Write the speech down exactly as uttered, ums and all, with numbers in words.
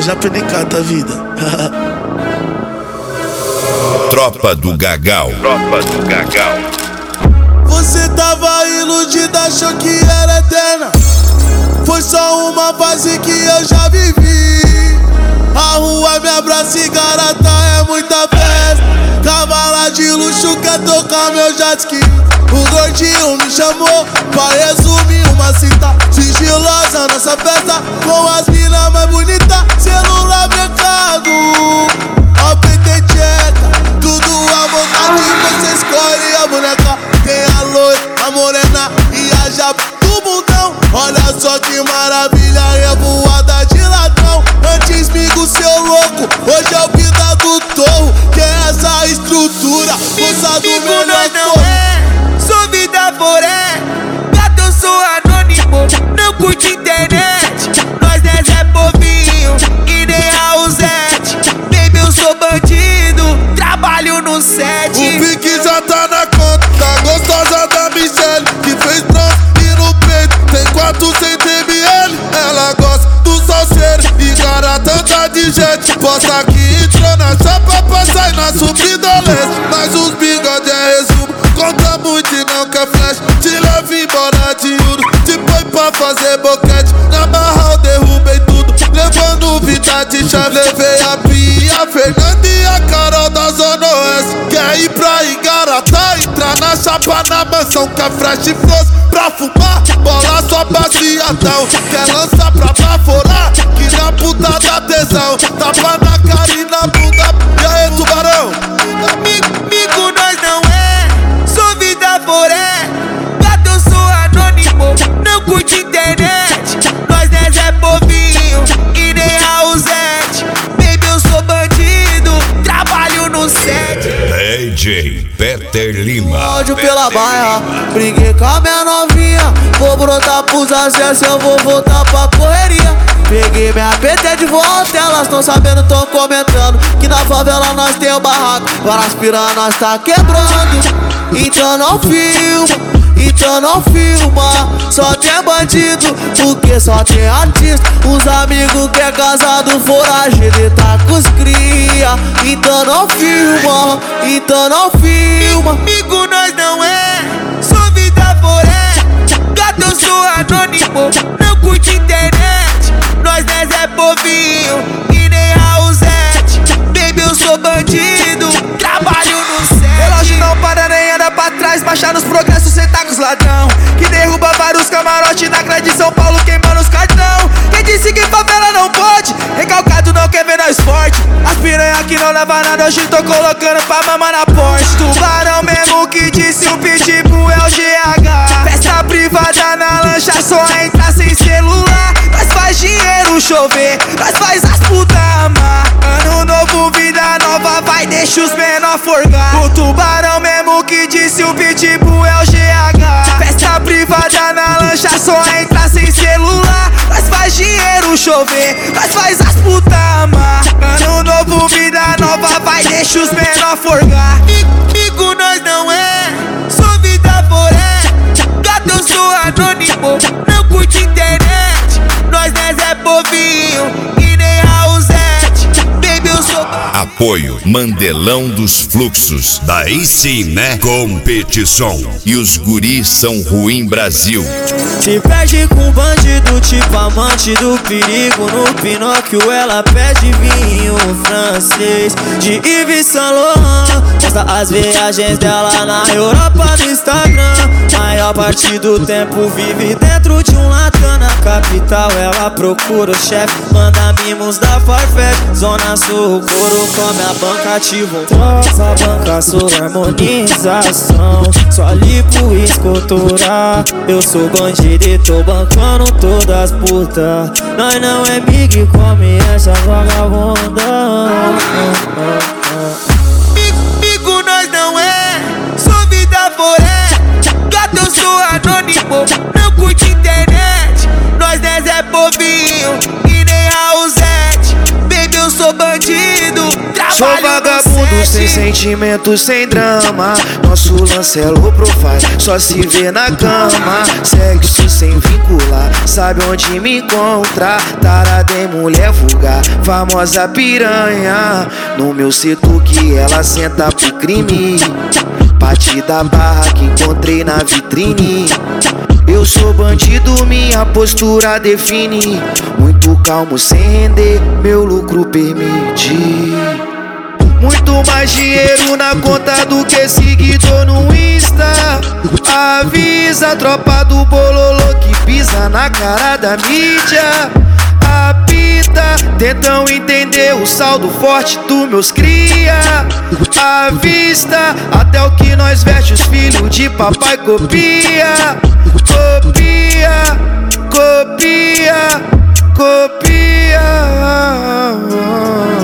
já P N K da vida. Tropa do Gagal. Tropa do Gagal. Você tava iludida, achou que era eterna. Foi só uma fase que eu já vivi. A rua me abraça e garota é muita festa. Cavala de luxo quer tocar meu jet ski. O gordinho me chamou pra resumir uma cita sigilosa nessa festa, com as minas mais bonitas. Celular mercado, ó P T tcheca, tudo à vontade, você escolhe a boneca. Tem a loira, a morena e a japa do bundão. Olha só que maravilha, revoada de ladrão. Antes migo seu louco, hoje é o vida do torro. Que é essa estrutura, força do meu não é, sou vida poré. Gato, eu sou anônimo, não curte internet. Nós é Zé Povinho e nem Raulzete. Baby, eu sou bandido, trabalho no set. O pique já tá na conta, tá gostosa da Michelle, que fez trans e no peito tem quatrocentos mililitros. Ela gosta do salseiro e garota tá de jet. Posta que entrou na chapa pra sair na subida leste. Mas os bigode é resumo, conta muito e não quer flash. Te leva embora de ouro, te põe pra fazer boquete. Na barra eu derrubei tudo, levando vida de chave. Levei a Pia, a Fernanda e a Carol da Zona Oeste. Quer ir pra Igarata, entrar na chapa na mansão. Quer fresh froze pra fumar, bola só baciadão. Quer lançar pra baforar, que na puta da tesão. Tapa na cara e na bunda, e aí tubarão? Mico nós não é, sou vida poré. Gato, eu sou anônimo, não curte internet. Nós é Zé Povinho e nem Raulzete. Baby, eu sou bandido, trabalho no set. D J Peter Lima. Ódio pela baia, briguei com a minha novinha. Vou brotar pros acessos, eu vou voltar pra correria. Peguei minha P T de volta, elas tão sabendo, tão comentando que na favela nós tem o barraco, várias piranhas nós tá quebrando. Então não filma, então não filma, só tem bandido, porque só tem artista. Os amigos que é casado, foragido e tá com os cria. Então não filma, então não filma. Amigo nós não é, sou vida poré. Gato, eu sou anônimo, não curte internet. Nós é Zé Povinho e nem Raulzete. Baby, eu sou bandido, trabalho no set. Relógio não para nem anda pra trás, marcha nos progressos, cê tá com os ladrão. Que derruba vários camarotes na grade de São Paulo, queimando os cartão. Quem disse que favela não pode? Recalcado não quer ver nós forte. As piranha que não leva nada, hoje tô colocando pra mamar na Porsche. Tubarão mesmo que disse o pitbull é o G H. Festa privada na lancha, só entra sem celular. Nós faz dinheiro chover, nós faz as putas amar. Ano novo, vida nova, vai deixa os menor forgar. O tubarão mesmo que disse o pitbull é o G H. Festa privada na lancha, só entra sem celular. Nós faz dinheiro chover, nós faz as putas amar. Ano novo, vida nova, vai deixa os menor forgar. Amigo nós não é, sou vida poré. Gato, eu sou anônimo, não curte internet. Nós é Zé Povinho e nem Raulzete. Baby, eu sou... Apoio Mandelão dos Fluxos, daí sim, né? Competição. E os guris são ruim Brasil. Se perde com bandido, tipo amante do perigo. No Pinóquio ela pede vinho francês de Yves Saint Laurent. Posta as viagens dela na Europa no Instagram. Maior parte do tempo vive dentro de um latão. Na capital ela procura o chefe, manda mimos da Farfetch. Zona Sul, couro come a banca, ativo troca a banca, sou harmonização. Só lipo e escultura. Eu sou bandido e tô bancando todas as putas. Nós não é big, come essa vagabunda. Amigo nós não é, sou vida poré. Gato, eu sou anônimo, não curte internet. Nós é Zé Povinho e nem Raulzete. Baby, eu sou bandido, trabalho sou vagabundo sem sentimento sem drama, nosso lance é low profile, só se vê na cama. Sexo sem vincular, sabe onde me encontra. Tarada em mulher vulgar, famosa piranha. No meu setor que ela senta pro crime. Parte da barra que encontrei na vitrine. Eu sou bandido, minha postura define. Muito calmo sem render, meu lucro permite. Muito mais dinheiro na conta do que seguidor no Insta. Avisa a tropa do bololô que pisa na cara da mídia. Apita, tentam entender o saldo forte dos meus cria. À vista, até o que nós veste os filhos de papai copia. Copia, copia, copia.